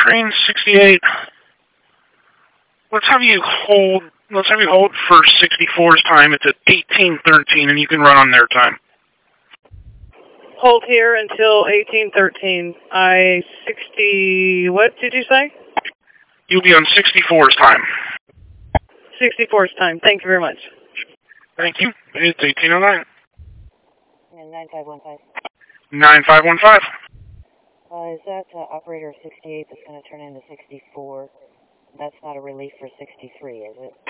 Crane 68. Let's have you hold for 64's time. It's at 1813, and you can run on their time. Hold here until 1813. What did you say? You'll be on 64's time. 64's time. Thank you very much. Thank you. It's 1809. And 9515. 9515. Is that operator 68 that's going to turn into 64? That's not a relief for 63, is it?